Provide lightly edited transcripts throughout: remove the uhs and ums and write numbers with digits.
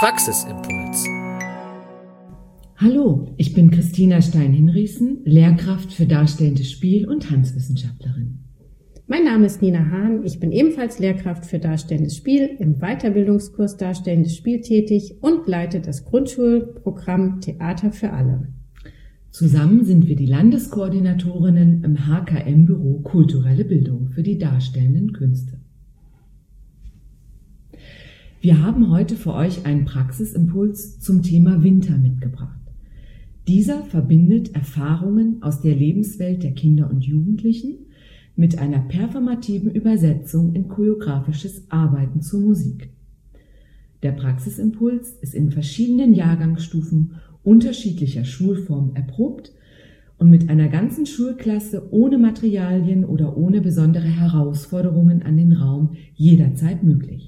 Praxisimpuls. Hallo, ich bin Christina Stein-Hinrichsen, Lehrkraft für Darstellendes Spiel und Tanzwissenschaftlerin. Mein Name ist Nina Hahn, ich bin ebenfalls Lehrkraft für Darstellendes Spiel im Weiterbildungskurs Darstellendes Spiel tätig und leite das Grundschulprogramm Theater für alle. Zusammen sind wir die Landeskoordinatorinnen im HKM-Büro Kulturelle Bildung für die darstellenden Künste. Wir haben heute für euch einen Praxisimpuls zum Thema Winter mitgebracht. Dieser verbindet Erfahrungen aus der Lebenswelt der Kinder und Jugendlichen mit einer performativen Übersetzung in choreografisches Arbeiten zur Musik. Der Praxisimpuls ist in verschiedenen Jahrgangsstufen unterschiedlicher Schulformen erprobt und mit einer ganzen Schulklasse ohne Materialien oder ohne besondere Herausforderungen an den Raum jederzeit möglich.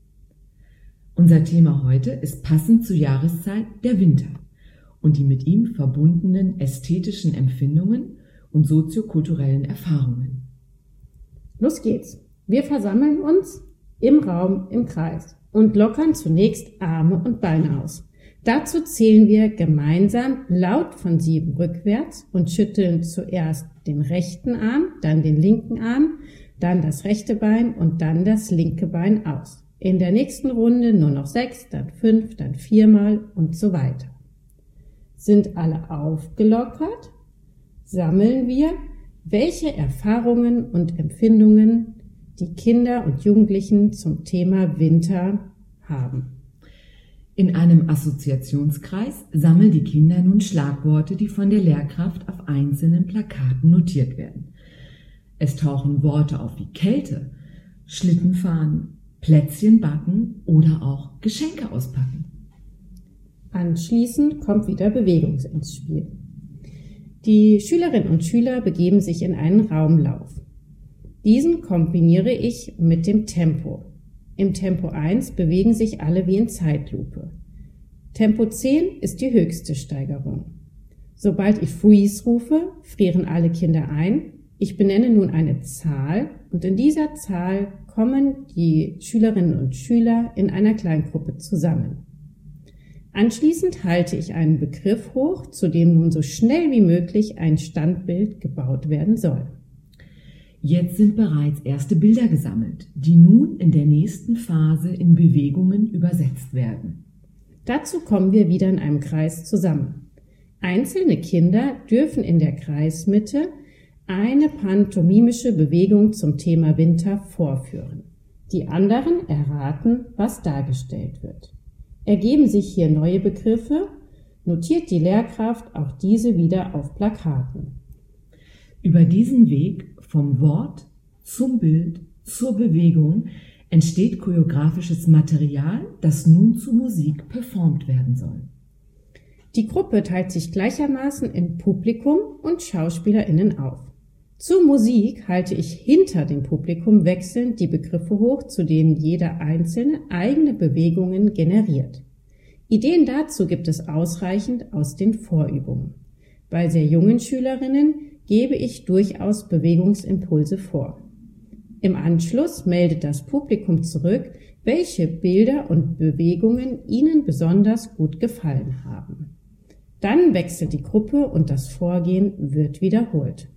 Unser Thema heute ist passend zur Jahreszeit der Winter und die mit ihm verbundenen ästhetischen Empfindungen und soziokulturellen Erfahrungen. Los geht's! Wir versammeln uns im Raum im Kreis und lockern zunächst Arme und Beine aus. Dazu zählen wir gemeinsam laut von 7 rückwärts und schütteln zuerst den rechten Arm, dann den linken Arm, dann das rechte Bein und dann das linke Bein aus. In der nächsten Runde nur noch 6, dann 5, dann 4 Mal und so weiter. Sind alle aufgelockert, sammeln wir, welche Erfahrungen und Empfindungen die Kinder und Jugendlichen zum Thema Winter haben. In einem Assoziationskreis sammeln die Kinder nun Schlagworte, die von der Lehrkraft auf einzelnen Plakaten notiert werden. Es tauchen Worte auf wie Kälte, Schlittenfahren, Plätzchen backen oder auch Geschenke auspacken. Anschließend kommt wieder Bewegung ins Spiel. Die Schülerinnen und Schüler begeben sich in einen Raumlauf. Diesen kombiniere ich mit dem Tempo. Im Tempo 1 bewegen sich alle wie in Zeitlupe. Tempo 10 ist die höchste Steigerung. Sobald ich Freeze rufe, frieren alle Kinder ein. Ich benenne nun eine Zahl und in dieser Zahl kommen die Schülerinnen und Schüler in einer Kleingruppe zusammen. Anschließend halte ich einen Begriff hoch, zu dem nun so schnell wie möglich ein Standbild gebaut werden soll. Jetzt sind bereits erste Bilder gesammelt, die nun in der nächsten Phase in Bewegungen übersetzt werden. Dazu kommen wir wieder in einem Kreis zusammen. Einzelne Kinder dürfen in der Kreismitte eine pantomimische Bewegung zum Thema Winter vorführen. Die anderen erraten, was dargestellt wird. Ergeben sich hier neue Begriffe, notiert die Lehrkraft auch diese wieder auf Plakaten. Über diesen Weg vom Wort zum Bild zur Bewegung entsteht choreografisches Material, das nun zu Musik performt werden soll. Die Gruppe teilt sich gleichermaßen in Publikum und SchauspielerInnen auf. Zur Musik halte ich hinter dem Publikum wechselnd die Begriffe hoch, zu denen jeder Einzelne eigene Bewegungen generiert. Ideen dazu gibt es ausreichend aus den Vorübungen. Bei sehr jungen Schülerinnen gebe ich durchaus Bewegungsimpulse vor. Im Anschluss meldet das Publikum zurück, welche Bilder und Bewegungen ihnen besonders gut gefallen haben. Dann wechselt die Gruppe und das Vorgehen wird wiederholt.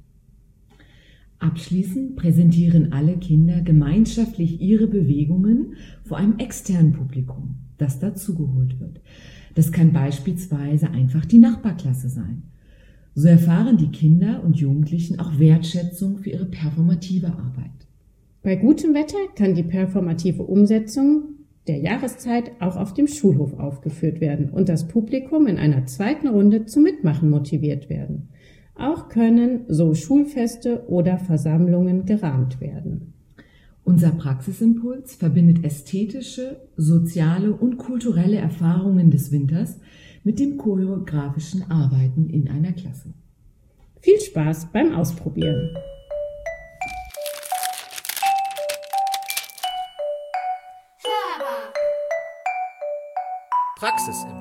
Abschließend präsentieren alle Kinder gemeinschaftlich ihre Bewegungen vor einem externen Publikum, das dazugeholt wird. Das kann beispielsweise einfach die Nachbarklasse sein. So erfahren die Kinder und Jugendlichen auch Wertschätzung für ihre performative Arbeit. Bei gutem Wetter kann die performative Umsetzung der Jahreszeit auch auf dem Schulhof aufgeführt werden und das Publikum in einer zweiten Runde zum Mitmachen motiviert werden. Auch können so Schulfeste oder Versammlungen gerahmt werden. Unser Praxisimpuls verbindet ästhetische, soziale und kulturelle Erfahrungen des Winters mit dem choreografischen Arbeiten in einer Klasse. Viel Spaß beim Ausprobieren! Praxisimpuls.